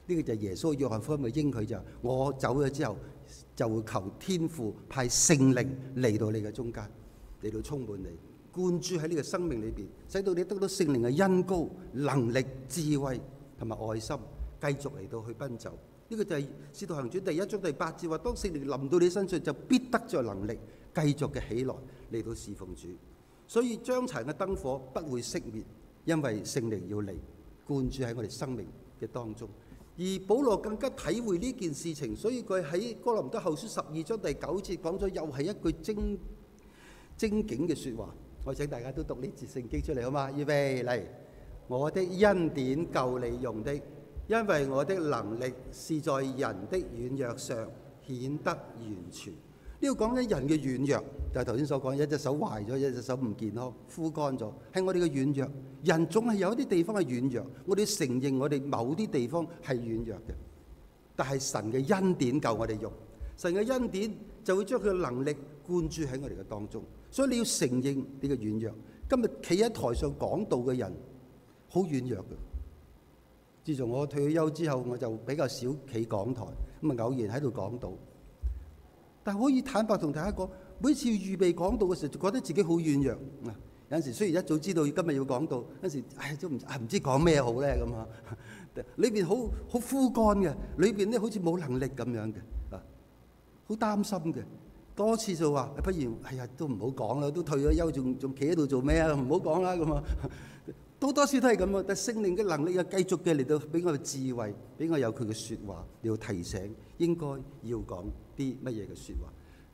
Speaker 3: 呢個就係耶穌約翰福音嘅應許，就係我走咗之後，就會求天父派聖靈嚟到你嘅中間，嚟到充滿你，灌注喺呢個生命裏邊，使到你得到聖靈嘅恩膏、能力、智慧同埋愛心，繼續嚟到去奔走。呢個就係《使徒行傳》第1章第8節話：當聖靈臨到你身上，就必得着能力，繼續嘅起來嚟到侍奉主。所以將殘嘅燈火不會熄滅，因為聖靈要嚟灌注喺我哋生命嘅當中。而保羅更加體會呢件事情，所以佢喺哥林多後書12章第9節講咗，又係一句精警嘅説話。我請大家都讀呢節聖經出嚟好嗎？預備嚟，我的恩典夠你用的，因為我的能力是在人的軟弱上顯得完全。呢個講緊人嘅軟弱，就係頭先所講，一隻手壞咗，一隻手唔健康、枯乾咗，係我哋嘅軟弱。人總係有一啲地方係軟弱，我哋承認我哋某啲地方係軟弱嘅，但係神嘅恩典夠我哋用，神嘅恩典就會將佢嘅能力灌注喺我哋嘅當中。所以你要承認你嘅軟弱。今日企喺台上講道嘅人好軟弱嘅。自從我退休之後，我就比較少企講台，咁啊偶然喺度講道。但可以坦白同大家講，每次預備講道嘅時候，就覺得自己好軟弱。有陣時雖然一早知道今日要講道，有陣時都唔知講咩好咧咁啊。裏邊好枯乾嘅，裏邊咧好似冇能力咁樣嘅，好擔心嘅。多次就話，不如都唔好講啦，都退咗休，仲企喺度做咩啊？唔好講啦咁啊。多次都係咁啊。但聖靈嘅能力又繼續嘅嚟到俾我嘅智慧，俾我有佢嘅説話，要提醒應該要講啲乜嘢嘅説話。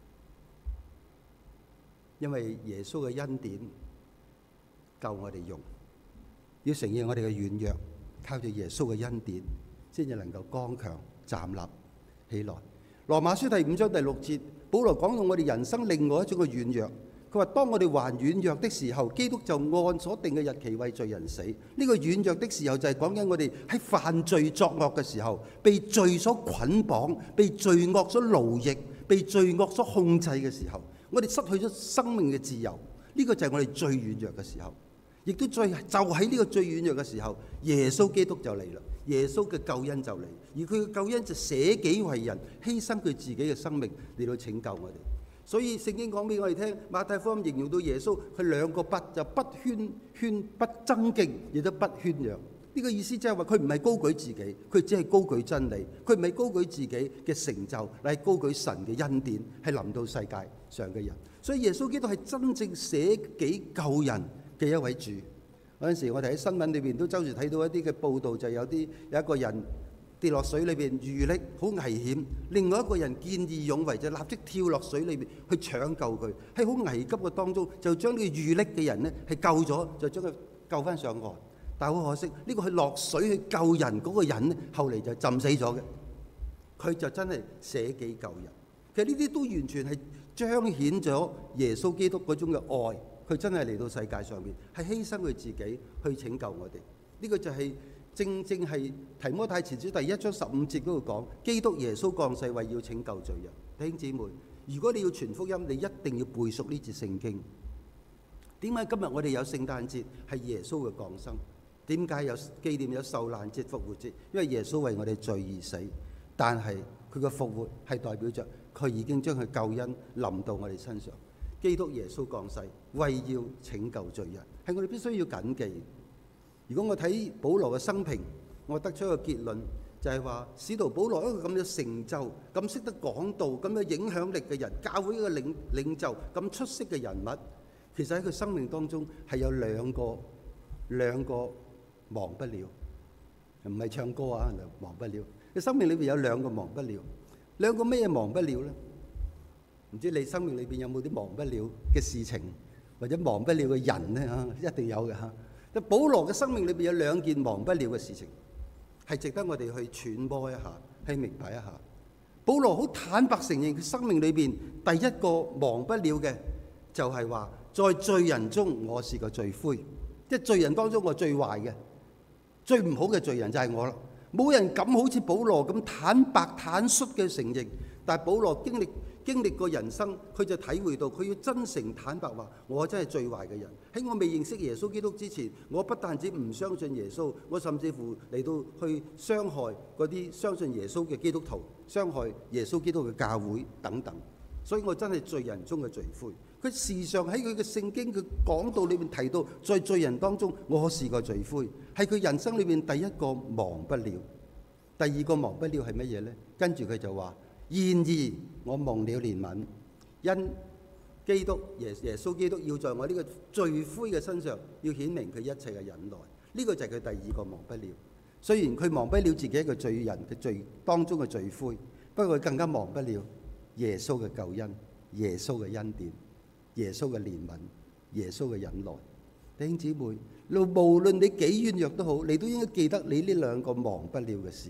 Speaker 3: 因為耶穌嘅恩典夠我哋用，要承認我哋嘅軟弱，靠住耶穌嘅恩典，先至能夠剛強站立起來。羅馬書第5章第6節，保羅講到我哋人生另外一種嘅軟弱。佢話：當我哋還軟弱的時候，基督就按所定嘅日期為罪人死。呢個軟弱的時候就係講緊我哋喺犯罪作惡嘅時候，被罪所捆綁，被罪惡所奴役，被罪惡所控制嘅時候，我哋失去咗生命嘅自由。呢個就係我哋最軟弱嘅時候，亦都就喺呢個最軟弱嘅時候，耶穌基督就嚟啦。耶穌嘅救恩就嚟，而佢嘅救恩就捨己為人，犧牲佢自己嘅生命嚟到拯救我哋。所以聖經講俾我哋聽，馬太福音形容到耶穌，佢兩個不，就不不爭競，亦都不喧嚷。呢個意思即係話佢唔係高舉自己，佢只係高舉真理。佢唔係高舉自己嘅成就，乃係高舉神嘅恩典，係臨到世界上嘅人。所以耶穌基督係真正捨己救人嘅一位主。嗰陣時我哋喺新聞裏邊都周時睇到一啲嘅報道，就有一個人跌落水裏邊遇溺，好危險。另外一個人見義勇為，就立即跳落水裏邊去搶救佢。喺好危急嘅當中，就將呢個遇溺嘅人呢係救咗，就將佢救翻上岸。但係好可惜，呢個去落水去救人嗰個人呢，後嚟就浸死咗嘅。佢就真係捨己救人。其實呢啲都完全係彰顯咗耶穌基督嗰種嘅愛。佢真係嚟到世界上面，係犧牲佢自己去拯救我哋。呢個就係正係提摩太前書第1章15節嗰度講，基督耶穌降世為要拯救罪人。弟兄姊妹，如果你要傳福音，你一定要背熟呢節聖經。點解今日我哋有聖誕節係耶穌嘅降生？點解有紀念有受難節、復活節？因為耶穌為我哋罪而死，但係佢嘅復活係代表着佢已經將佢救恩臨到我哋身上。基督耶穌降世為要拯救罪人，係我哋必須要謹記。如果我睇保羅嘅生平，我得出一個結論，就係話使徒保羅一個咁嘅成就、咁識得講道、咁有影響力嘅人，教會嘅領袖，咁出色嘅人物，其實喺佢生命當中係有兩個忘不了，唔係唱歌啊，忘不了。佢生命裏邊有兩個忘不了，兩個咩忘不了咧？唔知你生命裏邊有冇啲忘不了嘅事情，或者忘不了嘅人咧？嚇，一定有嘅嚇。但保羅嘅生命裏邊有兩件忘不了嘅事情，係值得我哋去揣摩一下，去明白一下。保羅好坦白承認，佢生命裏邊第一個忘不了嘅就係話，在罪人中我是個罪魁，即係罪人當中我最壞嘅、最唔好嘅罪人就係我啦。冇人敢好似保羅咁坦白坦率嘅承認，但係保羅經歷經歷過人生，佢就體會到佢要真誠坦白話：我真係最壞嘅人。喺我未認識耶穌基督之前，我不但止唔相信耶穌，我甚至乎嚟到去傷害嗰啲相信耶穌嘅基督徒，傷害耶穌基督嘅教會等等。所以我真係罪人中嘅罪魁。佢時常喺佢嘅聖經嘅講道裏面提到，在罪人當中，我是個罪魁，係佢人生裏面第一個忘不了。第二個忘不了係乜嘢呢？跟住佢就話：然而我蒙了憐憫，因基督耶穌基督要在我呢個罪魁嘅身上，要顯明佢一切嘅忍耐。呢個就係佢第二個忘不了。雖然佢忘不了自己一個罪人嘅罪當中嘅罪魁，不過佢更加忘不了耶穌嘅救恩、耶穌嘅恩典、耶穌嘅憐憫、耶穌嘅忍耐。弟兄姊妹，無論你幾軟弱都好，你都應該記得你呢兩個忘不了嘅事。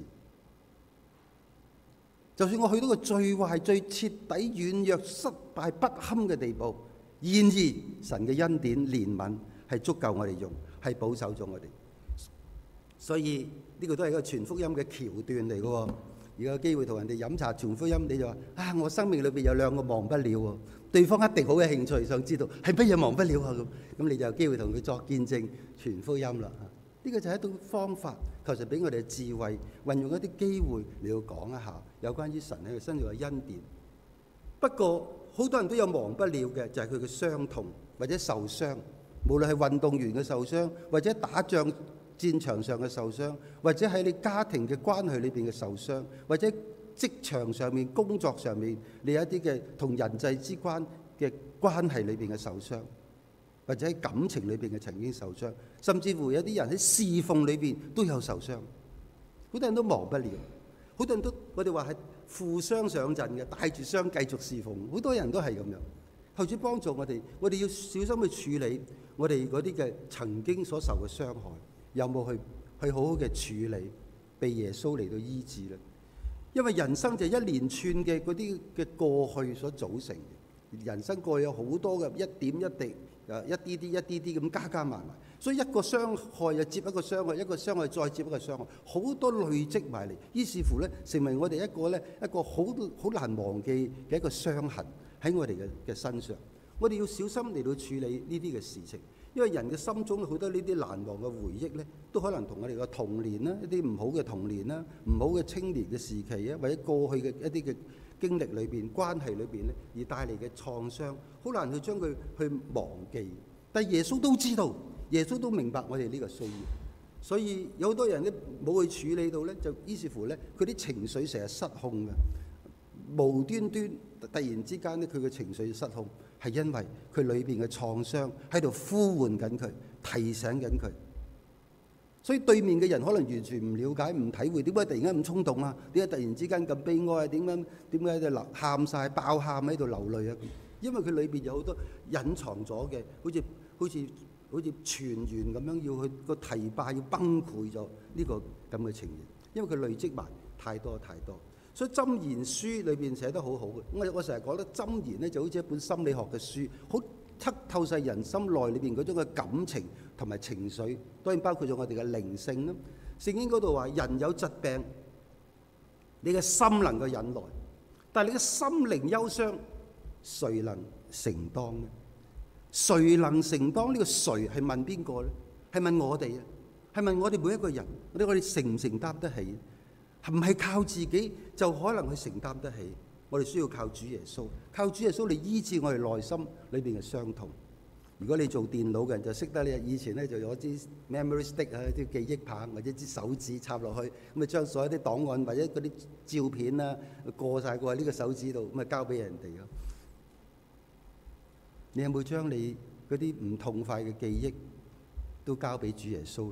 Speaker 3: 就算我去到個最壞、最徹底軟弱、失敗不堪嘅地步，然而神嘅恩典、憐憫係足夠我哋用，係保守咗我哋。所以呢個都係一個傳福音嘅橋段嚟嘅喎。如果有機會同人哋飲茶傳福音，你就話：啊，我生命裏邊有兩個忘不了喎。對方一定好有興趣，想知道係乜嘢忘不了啊咁你就有機會同佢作見證傳福音啦。呢個就係一種方法，求神俾我哋嘅智慧，運用一啲機會嚟到講一下有關於神喺佢身上嘅恩典。不過好多人都有忘不了嘅，就係佢嘅傷痛或者受傷，無論係運動員嘅受傷，或者打仗戰場上嘅受傷，或者喺你家庭嘅關係裏邊嘅受傷，或者職場上面、工作上面，你有一啲嘅同人際之間嘅關係裏邊嘅受傷，或者喺感情裏邊嘅曾經受傷，甚至乎有啲人喺侍奉裏邊都有受傷。好多人都忘不了，好多人都我哋話係負傷上陣嘅，帶住傷繼續侍奉。好多人都係咁樣。求主幫助我哋，我哋要小心去處理我哋嗰啲嘅曾經所受嘅傷害，有冇去好好嘅處理，被耶穌嚟到醫治咧？因為人生就係一連串嘅嗰啲嘅過去所組成嘅，人生過去有好多嘅一點一滴，一啲啲咁加埋，所以一個傷害又接一個傷害，一個傷害再接一個傷害，好多累積埋嚟，於是乎咧，成為我哋一個好難忘記嘅一個傷痕喺我哋嘅身上。我哋要小心嚟到處理呢啲嘅事情。因為人嘅心中好多呢啲難忘嘅回憶咧，都可能同我哋嘅童年啦、一啲唔好嘅童年啦、唔好嘅青年嘅時期啊，或者過去嘅一啲嘅經歷裏邊、關係裏邊咧，而帶嚟嘅創傷，好難去將佢去忘記。但係耶穌都知道，耶穌都明白我哋呢個需要，所以有好多人咧冇去處理到咧，就於是乎咧，佢啲情緒成日失控嘅，無端端突然之間咧，佢嘅情緒失控。係因為佢裏邊嘅創傷喺度呼喚緊佢，提醒緊佢。所以對面嘅人可能完全唔了解、唔體會，點解突然間咁衝動啊？點解突然之間咁悲哀啊？點解喺度喊晒、爆喊喺度流淚啊？因為佢裏邊有好多隱藏咗嘅，好似泉源咁樣，要去個堤壩要崩潰咗呢個咁嘅情形。因為佢累積埋太多。所以箴言書裏邊寫得好好嘅，我成日講得箴言咧就好似一本心理學嘅書，好測透晒人心內裏邊嗰種嘅感情同埋情緒，當然包括咗我哋嘅靈性啦。聖經嗰度話人有疾病，你嘅心能夠忍耐，但係你嘅心靈憂傷，誰能承當呢？誰能承當呢個誰係問邊個咧？係問我哋啊？係問我哋每一個人？我哋承唔承擔得起？唔係靠自己就可能去承擔得起，我哋需要靠主耶穌，靠主耶穌嚟醫治我哋內心裏邊嘅傷痛。如果你做電腦嘅人就識得，你以前咧就有支 memory stick 啊，啲記憶棒或者支手指插落去，咁啊將所有啲檔案或者嗰啲照片啊過晒過喺呢個手指度，咁啊交俾人哋咯。你有冇將你嗰啲唔痛快嘅記憶都交俾主耶穌？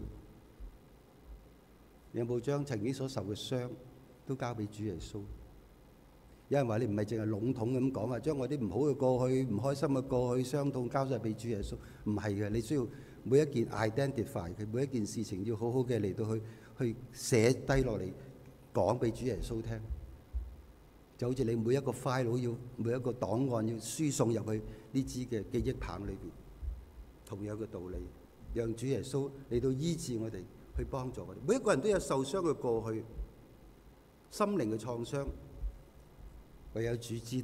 Speaker 3: 你有冇將曾經所受嘅傷都交俾主耶穌？有人話你唔係淨係籠統咁講啊，將我啲唔好嘅過去、唔開心嘅過去、傷痛交晒俾主耶穌。唔係嘅，你需要每一件 identify 佢，每一件事情要好好嘅嚟到去寫低落嚟講俾主耶穌聽。就好似你每一個 file 要每一個檔案要輸送入去呢支嘅記憶棒裏邊，同樣嘅道理，讓主耶穌嚟到醫治我哋。去幫助我哋，每一個人都有受傷嘅過去，心靈嘅創傷，唯有主知道，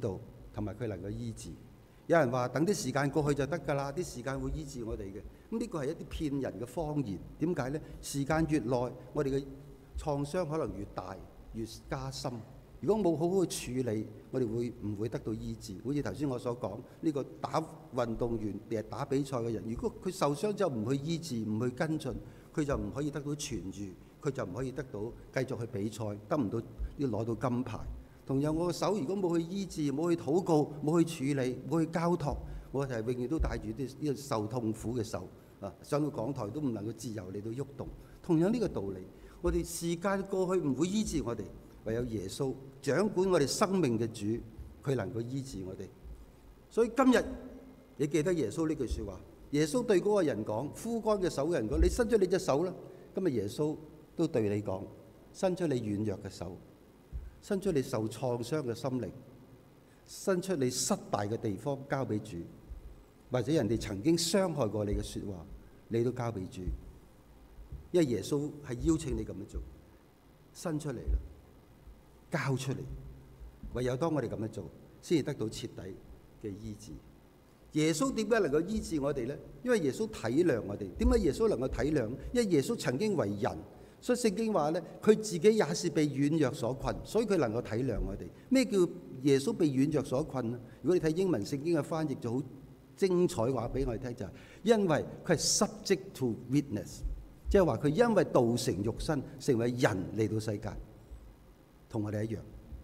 Speaker 3: 同埋佢能夠醫治。有人話等啲時間過去就得㗎啦，啲時間會醫治我哋嘅。咁呢個係一啲騙人嘅謊言。點解呢？時間越耐，我哋嘅創傷可能越大，越加深。如果冇好好去處理，我哋會唔會得到醫治？好似頭先我所講，呢個打運動員定係打比賽嘅人，如果佢受傷之後唔去醫治、唔去跟進，佢就唔可以得到痊愈，佢就唔可以得到繼續去比賽，得唔到要攞到金牌。同樣我個手如果冇去醫治、冇去禱告、冇去處理、冇去交託，我係永遠都帶住啲呢個受痛苦嘅手啊，上到講台都唔能夠自由嚟到喐動。同樣呢個道理，我哋時間過去唔會醫治我哋，唯有耶穌掌管我哋生命嘅主，佢能夠醫治我哋。所以今日你記得耶穌呢句説話，耶穌對嗰個人講，枯乾嘅手嘅人講：你伸出你隻手啦。今日耶穌都對你講：伸出你軟弱嘅手，伸出你受創傷嘅心靈，伸出你失敗嘅地方交俾主，或者人哋曾經傷害過你嘅説話，你都交俾主。因為耶穌係邀請你咁樣做，伸出嚟啦，交出嚟。唯有當我哋咁樣做，先至得到徹底嘅醫治。耶穌點解能夠醫治我哋呢？因為耶穌體諒我哋。點解耶穌能夠體諒？因為耶穌曾經為人，所以聖經話呢，佢自己也是被軟弱所困，所以佢能夠體諒我哋。咩叫耶穌被軟弱所困呢？如果你睇英文聖經嘅翻譯就好精彩，話俾我哋聽就係，因為佢係 subject to weakness，即係話佢因為道成肉身，成為人嚟到世界，同我哋一樣。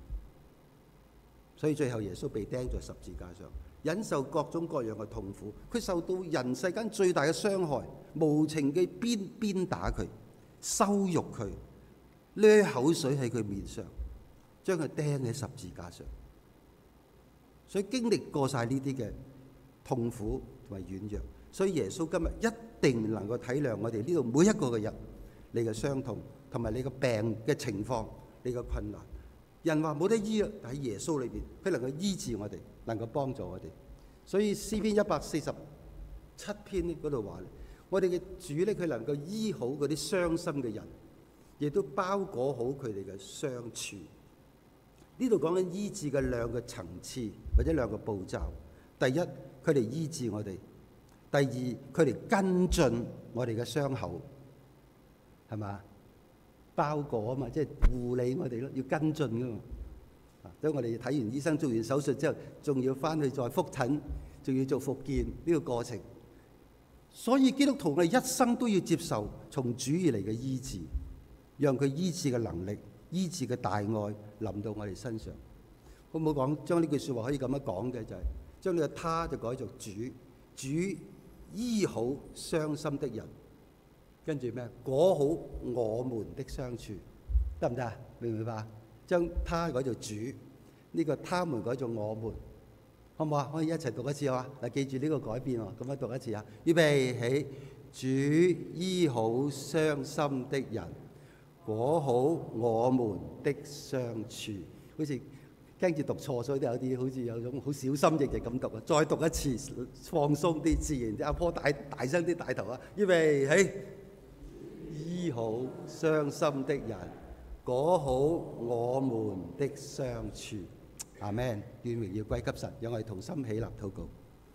Speaker 3: 所以最後耶穌被釘在十字架上，忍受各種各樣嘅痛苦。佢受到人世間最大嘅傷害，無情嘅鞭打佢，羞辱佢，掠口水喺佢面上，將佢釘喺十字架上。所以經歷過晒呢啲嘅痛苦同埋軟弱，所以耶穌今日一定能夠體諒我哋呢度每一個嘅人，你嘅傷痛同埋你嘅病嘅情況，你嘅困難。人話冇得醫啊，但喺耶穌裏邊，佢能夠醫治我哋，能夠幫助我哋。所以詩篇147篇嗰度話，我哋嘅主咧，佢能夠醫好嗰啲傷心嘅人，亦都包裹好佢哋嘅傷處。呢度講緊醫治嘅兩個層次或者兩個步驟。第一，佢哋醫治我哋；第二，佢哋跟進我哋嘅傷口，係嘛？包裹啊嘛，即係護理我哋咯，要跟進噶嘛。所以我哋睇完醫生做完手術之後，仲要翻去再覆診，仲要做復健呢個過程。所以基督徒我哋一生都要接受從主而嚟嘅醫治，讓佢醫治嘅能力、醫治嘅大愛臨到我哋身上。好唔好講？將呢句説話可以咁樣講嘅就係、將呢個他就改做主，主醫好傷心的人。跟住咩？裹好我們的傷處，得唔得啊？明唔明白？將他改做主，呢個他們改做我們，好唔好啊？可以一齊讀一次啊！嗱，記住呢個改變喎，咁樣讀一次啊！預備起，主醫好傷心的人，裹好我們的傷處。好似驚住讀錯，所以都有啲好似有種好小心翼翼咁讀啊！再讀一次，放鬆啲，自然啲。阿婆大聲啲帶頭啊！預備起。醫好傷心的人，裹好我們的傷處。阿們，願榮耀歸給神，讓我哋同心起立禱告。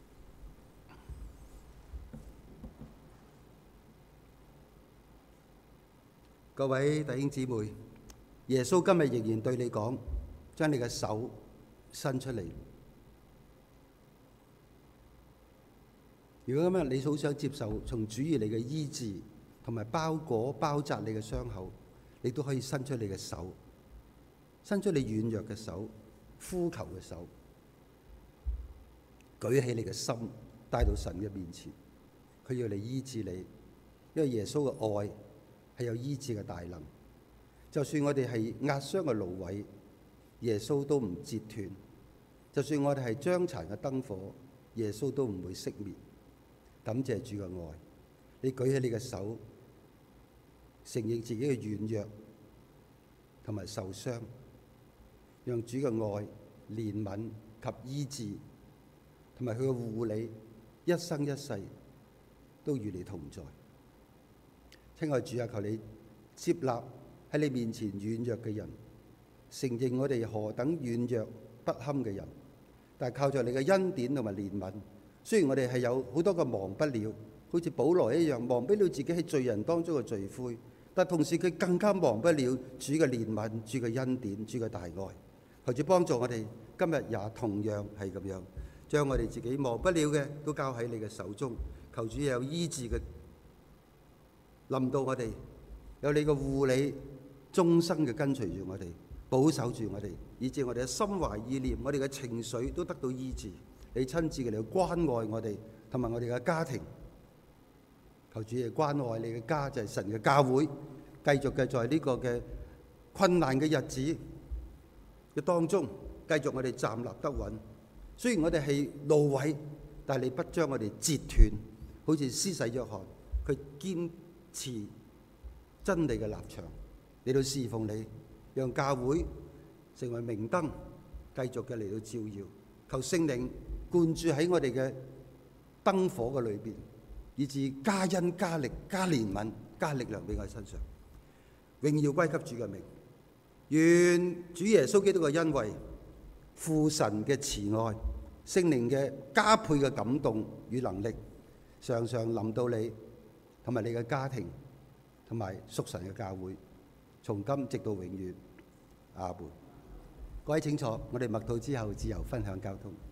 Speaker 3: 各位弟兄姊妹，耶穌今日仍然對你講，將你嘅手伸出嚟。如果今日你好想接受從主而嚟嘅醫治，同埋包裹包紮你嘅傷口，你都可以伸出你嘅手，伸出你軟弱嘅手，呼求嘅手，舉起你嘅心，帶到神嘅面前。佢要嚟醫治你，因為耶穌嘅愛係有醫治嘅大能。就算我哋係壓傷嘅蘆葦，耶穌都唔折斷；就算我哋係將殘嘅燈火，耶穌都唔會熄滅。感謝主嘅愛，你舉起你嘅手，承認自己嘅軟弱同埋受傷，讓主嘅愛、憐憫及醫治同埋佢嘅護理，一生一世都與你同在。親愛主啊，求你接納喺你面前軟弱嘅人，承認我哋何等軟弱不堪嘅人， 但係靠著你嘅恩典同埋憐憫。雖然我哋係有好多個忘不了，好似保羅一樣忘不了自己喺罪人當中嘅罪魁，但同時佢更加忘不了主嘅憐憫、主嘅恩典、主嘅大愛。求主幫助我哋，今日也同樣係咁樣，將我哋自己忘不了嘅都交喺你嘅手中。求主有醫治嘅臨到我哋，有你嘅護理，終生嘅跟隨住我哋，保守住我哋，以致我哋嘅心懷意念、我哋嘅情緒都得到醫治。你親自嘅嚟關愛我哋，同埋我哋嘅家庭。求主嘅關愛你嘅家，就係神嘅教會，繼續嘅在呢個嘅困難嘅日子嘅當中，繼續我哋站立得穩。雖然我哋係蘆葦，但係你不將我哋截斷，好似施洗約翰，佢堅持真理嘅立場，嚟到侍奉你，讓教會成為明燈，繼續嘅嚟到照耀。求聖靈灌注喺我哋嘅燈火嘅裏邊，以致加恩加力加憐憫加力量俾我哋身上。榮耀歸給主嘅名。願主耶穌基督嘅恩惠、父神嘅慈愛、聖靈嘅加倍嘅感動與能力，常常臨到你同埋你嘅家庭，同埋屬神嘅教會，從今直到永遠。阿門。各位請坐，我哋默禱之後自由分享交通。